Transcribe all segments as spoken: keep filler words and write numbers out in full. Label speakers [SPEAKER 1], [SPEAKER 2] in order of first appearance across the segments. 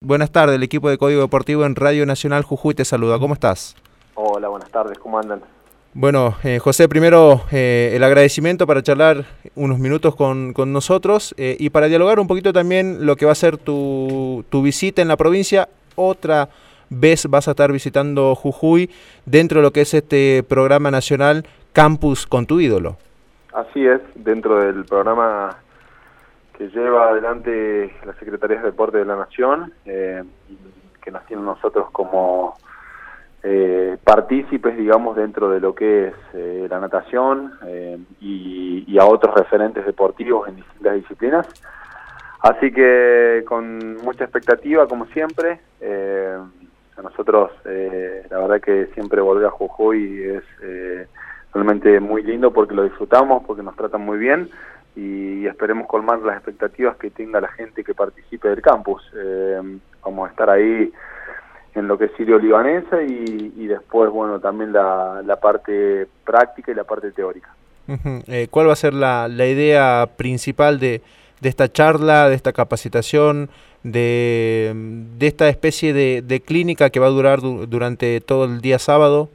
[SPEAKER 1] Buenas tardes, el equipo de Código Deportivo en Radio Nacional Jujuy te saluda. ¿Cómo estás?
[SPEAKER 2] Hola, buenas tardes, ¿cómo andan?
[SPEAKER 1] Bueno, eh, José, primero eh, el agradecimiento para charlar unos minutos con, con nosotros eh, y para dialogar un poquito también lo que va a ser tu, tu visita en la provincia. Otra vez vas a estar visitando Jujuy dentro de lo que es este programa nacional Campus con tu ídolo.
[SPEAKER 2] Así es, dentro del programa que lleva adelante la Secretaría de Deporte de la Nación, eh, que nos tiene nosotros como eh, partícipes, digamos, dentro de lo que es eh, la natación eh, y, y a otros referentes deportivos en distintas disciplinas. Así que con mucha expectativa, como siempre. Eh, a nosotros, eh, la verdad que siempre volver a Jujuy es eh, realmente muy lindo porque lo disfrutamos, porque nos tratan muy bien. Y esperemos colmar las expectativas que tenga la gente que participe del campus. Eh, vamos a estar ahí en lo que es sirio-libanesa y, y después, bueno, también la, la parte práctica y la parte teórica.
[SPEAKER 1] Uh-huh. eh, ¿Cuál va a ser la, la idea principal de, de esta charla, de esta capacitación, de, de esta especie de, de clínica que va a durar du- durante todo el día sábado?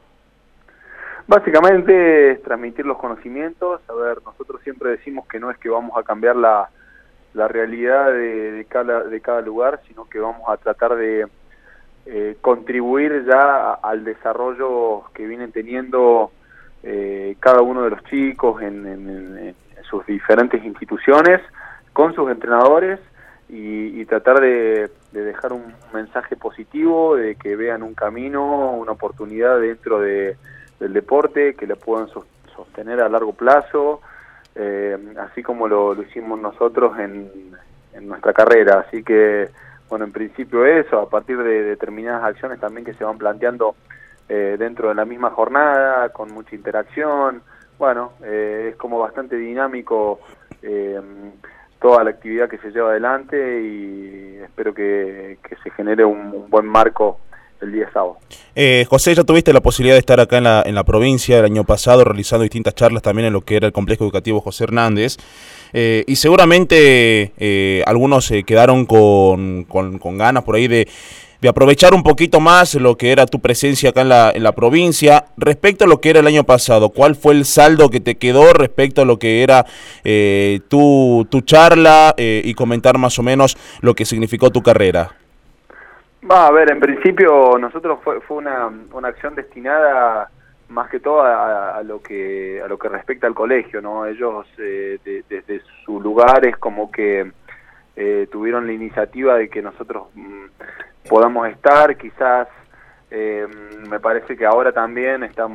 [SPEAKER 2] Básicamente es transmitir los conocimientos. A ver, nosotros siempre decimos que no es que vamos a cambiar la, la realidad de, de, cada, de cada lugar, sino que vamos a tratar de eh, contribuir ya a, al desarrollo que vienen teniendo eh, cada uno de los chicos en, en, en sus diferentes instituciones, con sus entrenadores, y, y tratar de, de dejar un mensaje positivo, de que vean un camino, una oportunidad dentro de del deporte, que la puedan sostener a largo plazo, eh, así como lo, lo hicimos nosotros en, en nuestra carrera. Así que, bueno, en principio eso, a partir de determinadas acciones también que se van planteando eh, dentro de la misma jornada, con mucha interacción. Bueno, eh, es como bastante dinámico eh, toda la actividad que se lleva adelante y espero que, que se genere un, un buen marco el día sábado.
[SPEAKER 3] Eh, José, ya tuviste la posibilidad de estar acá en la, en la provincia el año pasado realizando distintas charlas también en lo que era el complejo educativo José Hernández, eh, y seguramente eh, algunos se eh, quedaron con, con, con ganas por ahí de, de aprovechar un poquito más lo que era tu presencia acá en la, en la provincia. Respecto a lo que era el año pasado, ¿cuál fue el saldo que te quedó respecto a lo que era eh, tu, tu charla eh, y comentar más o menos lo que significó tu carrera?
[SPEAKER 2] Va a ver, en principio nosotros fue, fue una, una acción destinada más que todo a, a lo que a lo que respecta al colegio, ¿no? Ellos eh, de, desde su lugar es como que eh, tuvieron la iniciativa de que nosotros mmm, podamos estar, quizás eh, me parece que ahora también está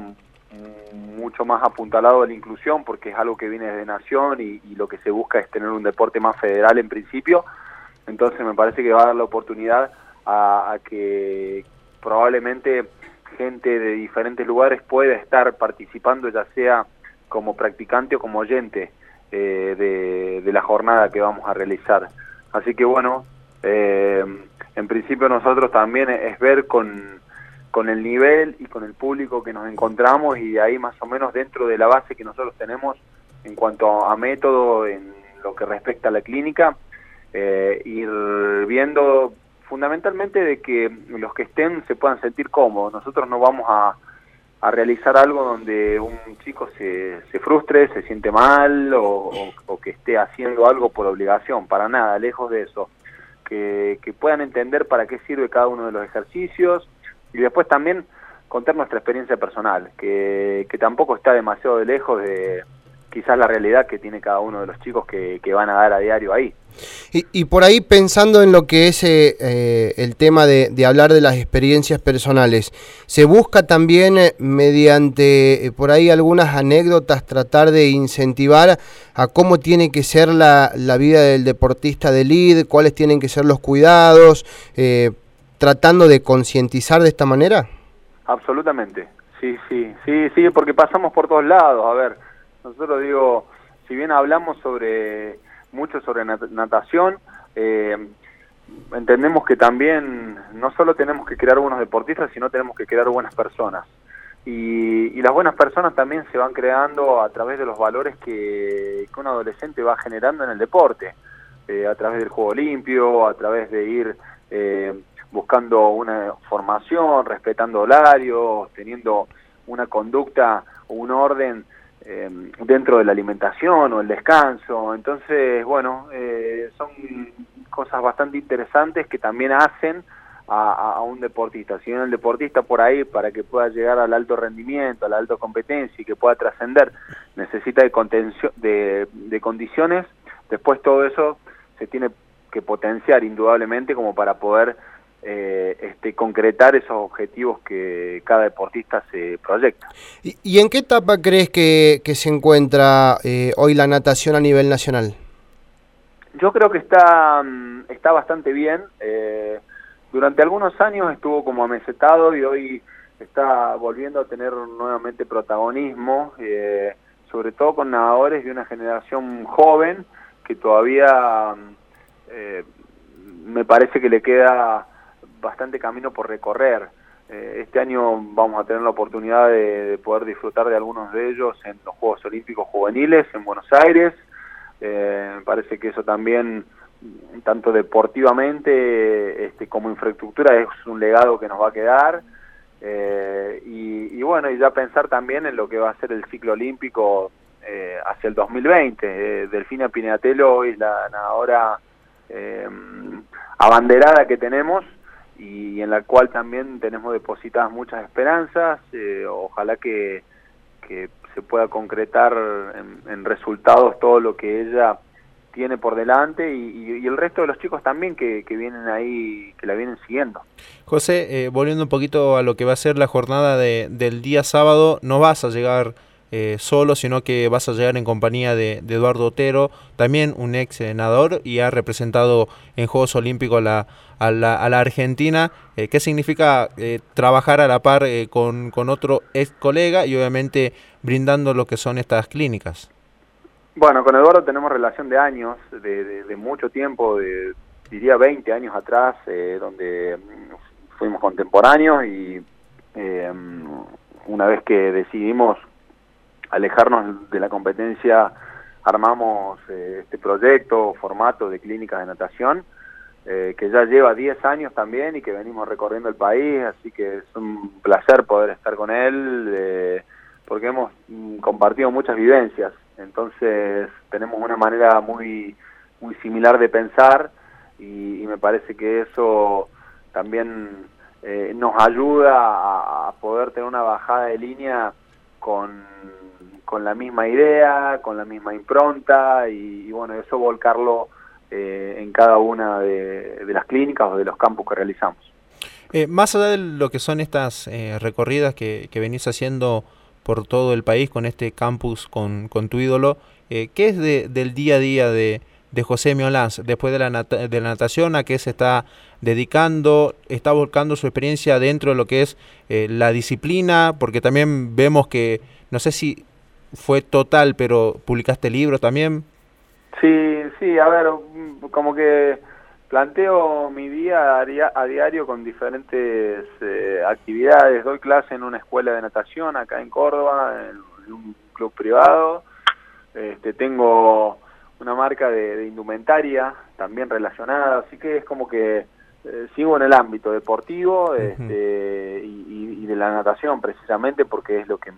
[SPEAKER 2] mucho más apuntalado a la inclusión porque es algo que viene desde Nación y, y lo que se busca es tener un deporte más federal en principio, entonces me parece que va a dar la oportunidad A, a que probablemente gente de diferentes lugares pueda estar participando, ya sea como practicante o como oyente eh, de, de la jornada que vamos a realizar. Así que bueno, eh, en principio nosotros también es ver con, con el nivel y con el público que nos encontramos y de ahí más o menos dentro de la base que nosotros tenemos en cuanto a método en lo que respecta a la clínica, eh, ir viendo fundamentalmente de que los que estén se puedan sentir cómodos. Nosotros no vamos a, a realizar algo donde un chico se, se frustre, se siente mal o, o, o que esté haciendo algo por obligación, para nada, lejos de eso. Que, que puedan entender para qué sirve cada uno de los ejercicios y después también contar nuestra experiencia personal, que, que tampoco está demasiado de lejos de quizás la realidad que tiene cada uno de los chicos que, que van a dar a diario ahí.
[SPEAKER 4] Y, y por ahí pensando en lo que es eh, eh, el tema de, de hablar de las experiencias personales, ¿se busca también eh, mediante eh, por ahí algunas anécdotas tratar de incentivar a cómo tiene que ser la, la vida del deportista de elite, cuáles tienen que ser los cuidados, eh, tratando de concientizar de esta manera?
[SPEAKER 2] Absolutamente, sí, sí, sí, sí, porque pasamos por todos lados. A ver, nosotros digo, si bien hablamos sobre mucho sobre natación, eh, entendemos que también no solo tenemos que crear buenos deportistas, sino tenemos que crear buenas personas. Y, y las buenas personas también se van creando a través de los valores que, que un adolescente va generando en el deporte. eh, a través del juego limpio, a través de ir eh, buscando una formación, respetando horarios, teniendo una conducta o un orden eh, dentro de la alimentación o el descanso. Entonces, bueno, eh, son cosas bastante interesantes que también hacen a, a un deportista. Si bien el deportista por ahí, para que pueda llegar al alto rendimiento, a la alta competencia y que pueda trascender, necesita de, contención, de, de condiciones, después todo eso se tiene que potenciar indudablemente como para poder eh, este, concretar esos objetivos que cada deportista se proyecta.
[SPEAKER 4] ¿Y, y en qué etapa crees que, que se encuentra eh, hoy la natación a nivel nacional?
[SPEAKER 2] Yo creo que está, está bastante bien. Eh, durante algunos años estuvo como amesetado y hoy está volviendo a tener nuevamente protagonismo, eh, sobre todo con nadadores de una generación joven que todavía eh, me parece que le queda bastante camino por recorrer. Eh, este año vamos a tener la oportunidad de, de poder disfrutar de algunos de ellos en los Juegos Olímpicos Juveniles en Buenos Aires. Eh, me parece que eso también, tanto deportivamente este, como infraestructura, es un legado que nos va a quedar. Eh, y, y bueno, y ya pensar también en lo que va a ser el ciclo olímpico eh, hacia el dos mil veinte. Eh, Delfina Pignatello hoy es la nadadora eh, abanderada que tenemos y en la cual también tenemos depositadas muchas esperanzas. Eh, ojalá que, que se pueda concretar en, en resultados todo lo que ella tiene por delante y, y, y el resto de los chicos también que, que vienen ahí, que la vienen siguiendo.
[SPEAKER 1] José, eh, volviendo un poquito a lo que va a ser la jornada de, del día sábado, no vas a llegar eh, solo, sino que vas a llegar en compañía de, de Eduardo Otero, también un ex eh, nadador y ha representado en Juegos Olímpicos la, a, la, a la Argentina. Eh, ¿Qué significa eh, trabajar a la par eh, con, con otro ex colega y obviamente brindando lo que son estas clínicas?
[SPEAKER 2] Bueno, con Eduardo tenemos relación de años, de, de, de mucho tiempo, de, diría veinte años atrás, eh, donde fuimos contemporáneos y eh, una vez que decidimos alejarnos de la competencia, armamos eh, este proyecto, formato de clínicas de natación, eh, que ya lleva diez años también y que venimos recorriendo el país, así que es un placer poder estar con él, eh, porque hemos mm, compartido muchas vivencias. Entonces tenemos una manera muy muy similar de pensar y, y me parece que eso también eh, nos ayuda a, a poder tener una bajada de línea con, con la misma idea, con la misma impronta y, y bueno, eso volcarlo eh, en cada una de, de las clínicas o de los campus que realizamos.
[SPEAKER 1] Eh, más allá de lo que son estas eh, recorridas que, que venís haciendo por todo el país con este campus, con, con tu ídolo, eh, ¿qué es de, del día a día de, de José Miolans después de la, nata, de la natación? ¿A qué se está dedicando? ¿Está volcando su experiencia dentro de lo que es eh, la disciplina? Porque también vemos que, no sé si fue total, pero publicaste libros también.
[SPEAKER 2] Sí, sí, a ver, como que planteo mi día a diario con diferentes eh, actividades. Doy clase en una escuela de natación acá en Córdoba, en, en un club privado. Este, tengo una marca de, de indumentaria también relacionada, así que es como que eh, sigo en el ámbito deportivo este, uh-huh. y, y de la natación precisamente porque es lo que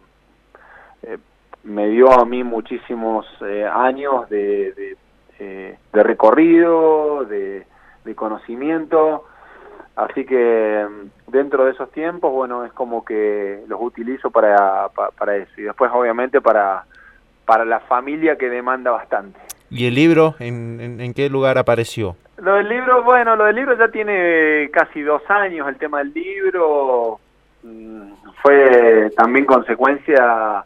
[SPEAKER 2] eh, me dio a mí muchísimos eh, años de, de, eh, de recorrido, de de conocimiento, así que dentro de esos tiempos, bueno, es como que los utilizo para, para, para eso, y después obviamente para, para la familia que demanda bastante.
[SPEAKER 1] ¿Y el libro en, en, en qué lugar apareció?
[SPEAKER 2] Lo del libro, bueno, lo del libro ya tiene casi dos años, el tema del libro mmm, fue también consecuencia,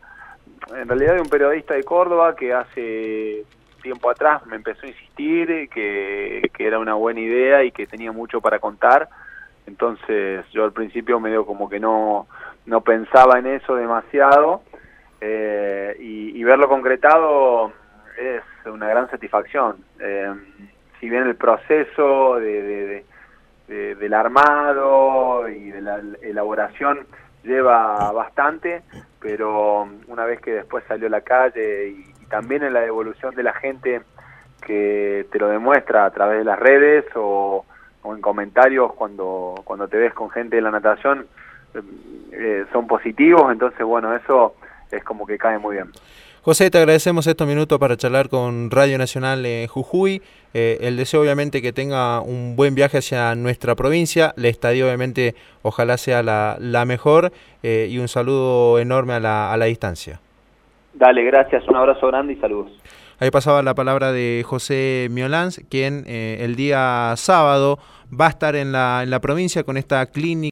[SPEAKER 2] en realidad, de un periodista de Córdoba que hace tiempo atrás me empezó a insistir que, que era una buena idea y que tenía mucho para contar. Entonces yo al principio medio como que no, no pensaba en eso demasiado eh, y, y verlo concretado es una gran satisfacción. Eh, si bien el proceso de, de, de, de, del armado y de la elaboración lleva bastante, pero una vez que después salió a la calle y también en la devolución de la gente que te lo demuestra a través de las redes o, o en comentarios cuando, cuando te ves con gente de la natación, eh, son positivos, entonces bueno, eso es como que cae muy bien.
[SPEAKER 1] José, te agradecemos estos minutos para charlar con Radio Nacional eh, Jujuy. Eh, el deseo obviamente que tenga un buen viaje hacia nuestra provincia, la estadía obviamente ojalá sea la, la mejor eh, y un saludo enorme a la, a la distancia.
[SPEAKER 2] Dale, gracias, un abrazo grande y saludos.
[SPEAKER 1] Ahí pasaba la palabra de José Miolans, quien eh, el día sábado va a estar en la, en la provincia con esta clínica.